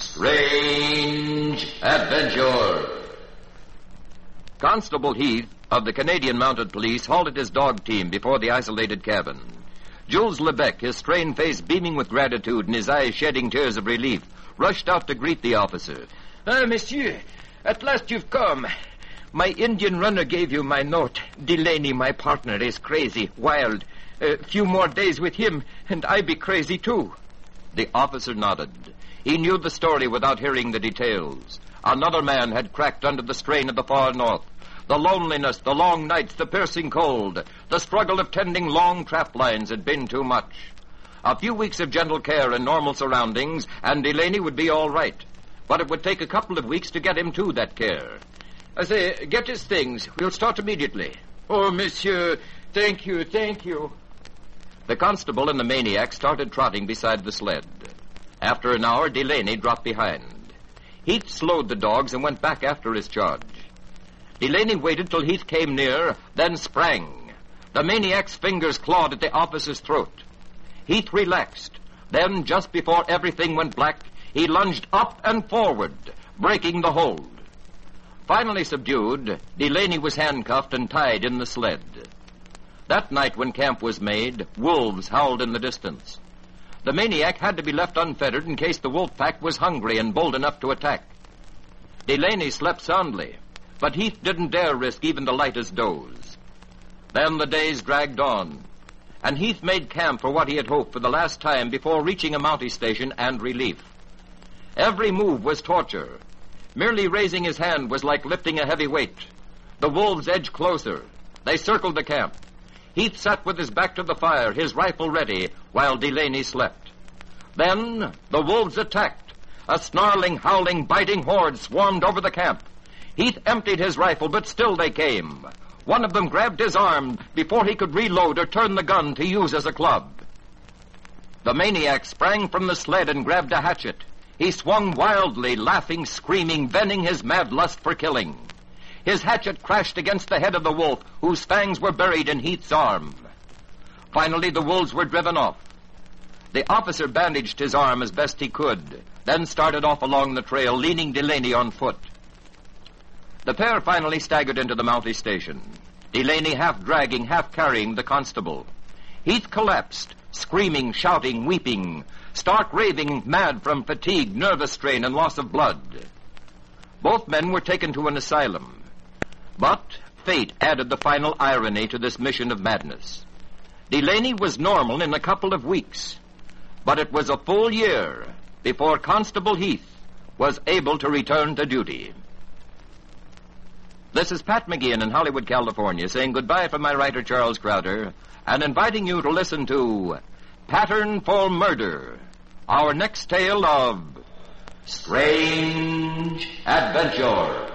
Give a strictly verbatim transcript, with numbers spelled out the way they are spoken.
Strange Adventure. Constable Heath of the Canadian Mounted Police halted his dog team before the isolated cabin. Jules Lebec, his strained face beaming with gratitude and his eyes shedding tears of relief, rushed out to greet the officer. Ah, monsieur, at last you've come. My Indian runner gave you my note. Delaney, my partner, is crazy, wild. A few more days with him, and I be crazy, too. The officer nodded. He knew the story without hearing the details. Another man had cracked under the strain of the far north. The loneliness, the long nights, the piercing cold, the struggle of tending long trap lines had been too much. A few weeks of gentle care and normal surroundings, and Delaney would be all right. But it would take a couple of weeks to get him to that care. I say, get his things. We'll start immediately. Oh, monsieur, thank you, thank you. The constable and the maniac started trotting beside the sled. After an hour, Delaney dropped behind. Heath slowed the dogs and went back after his charge. Delaney waited till Heath came near, then sprang. The maniac's fingers clawed at the officer's throat. Heath relaxed. Then, just before everything went black, he lunged up and forward, breaking the hold. Finally subdued, Delaney was handcuffed and tied in the sled. That night when camp was made, wolves howled in the distance. The maniac had to be left unfettered in case the wolf pack was hungry and bold enough to attack. Delaney slept soundly, but Heath didn't dare risk even the lightest doze. Then the days dragged on, and Heath made camp for what he had hoped for the last time before reaching a Mountie station and relief. Every move was torture. Merely raising his hand was like lifting a heavy weight. The wolves edged closer. They circled the camp. Heath sat with his back to the fire, his rifle ready, while Delaney slept. Then the wolves attacked. A snarling, howling, biting horde swarmed over the camp. Heath emptied his rifle, but still they came. One of them grabbed his arm before he could reload or turn the gun to use as a club. The maniac sprang from the sled and grabbed a hatchet. He swung wildly, laughing, screaming, venting his mad lust for killing. His hatchet crashed against the head of the wolf, whose fangs were buried in Heath's arm. Finally, the wolves were driven off. The officer bandaged his arm as best he could, then started off along the trail, leading Delaney on foot. The pair finally staggered into the Mountie station, Delaney half dragging, half carrying the constable. Heath collapsed, screaming, shouting, weeping, stark raving, mad from fatigue, nervous strain, and loss of blood. Both men were taken to an asylum. But fate added the final irony to this mission of madness. Delaney was normal in a couple of weeks, but it was a full year before Constable Heath was able to return to duty. This is Pat McGeehan in Hollywood, California, saying goodbye from my writer, Charles Crowder, and inviting you to listen to Pattern for Murder, our next tale of Strange Adventure.